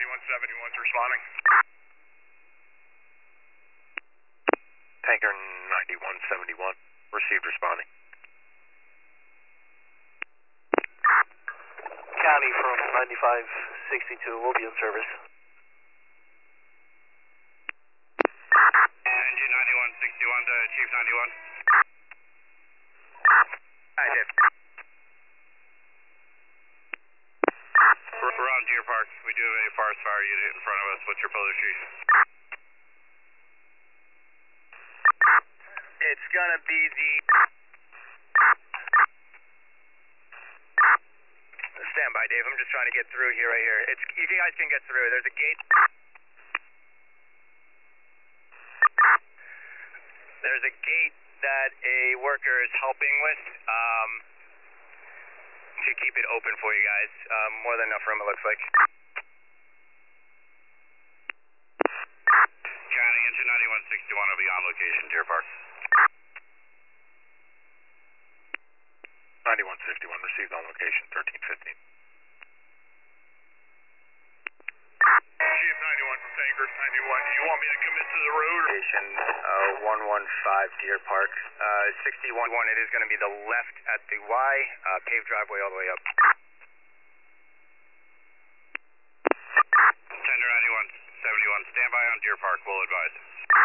9171's responding. Tanker 9171, received responding. County from 9562 will be in service. Engine 9161 to Chief 91. Hi, Dave. We're on Deer Park. We do have a forest fire unit in front of us. What's your photo, Chief? It's gonna be the... Stand by, Dave. I'm just trying to get through here, right here. You guys can get through. There's a gate. There's a gate that a worker is helping with to keep it open for you guys. More than enough room, it looks like. County, engine 9161 will be on location, Deer Park. 9161, received on location, 1315. Chief 91 from Tanker 91. You want me to commit to the road? Location 115 Deer Park. 61, it is going to be the left at the Y, paved driveway all the way up. Tender 9171, stand by on Deer Park, we'll advise.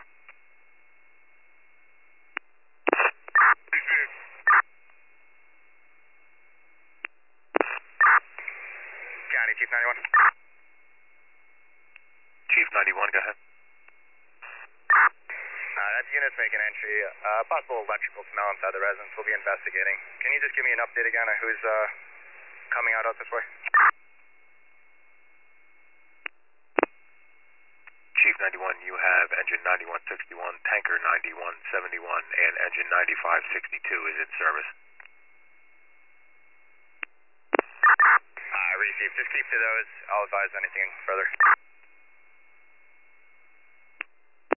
County, Chief 91. Chief 91, go ahead. That unit's making entry. Possible electrical smell inside the residence. We'll be investigating. Can you just give me an update again on who's coming out this way? Chief 91, you have engine 9161, tanker 9171, and engine 9562 is in service. I received. Just keep to those. I'll advise anything further.